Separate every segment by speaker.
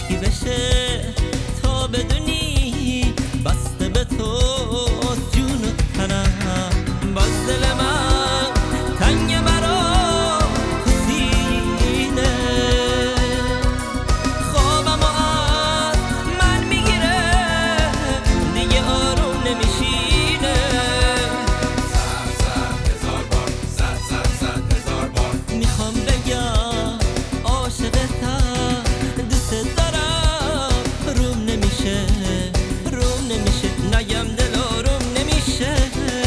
Speaker 1: چی بشه تا بدونی بسته به تو جون و تنم. باز دل من تنگ برا تو سینه، خوابم از من میگیره دیگه آروم نمیشینه.
Speaker 2: زد هزار بار، زد هزار بار.
Speaker 1: میخوام بگم عاشقتم، دوست دارم، روم نمیشه نگم دل آروم نمیشه.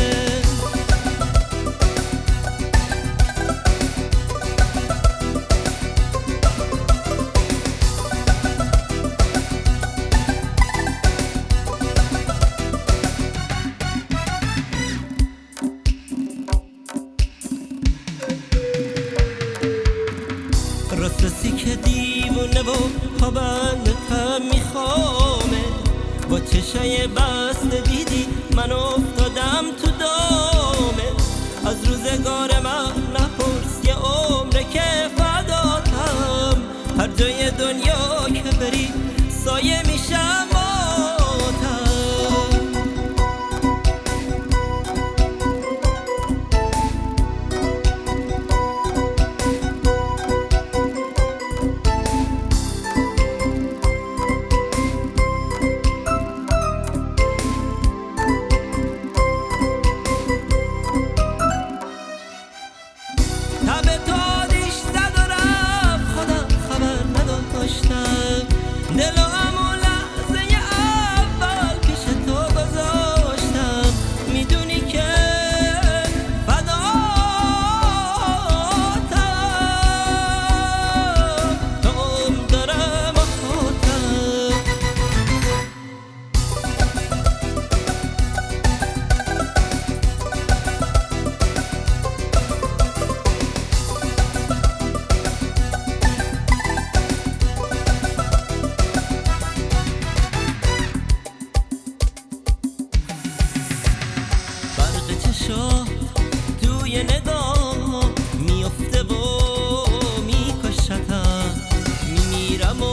Speaker 1: راستی که دیوونه و پابند هم میخوامه، با چشای بسته دیدی من افتادم تو دامه. از روزگار من نپرس یه عمره که فداتم، هر جای دنیا که بری سایه میشم باتم. تب تادیش زد و رفت خودم خبر نداشتم، دل و همون لحظه اول پیش تو گذاشتم. میدونی که فداتم، تا عمر دارم آخاتم. برق چشات توی نگاه میفته و میکشتم، میمیرم و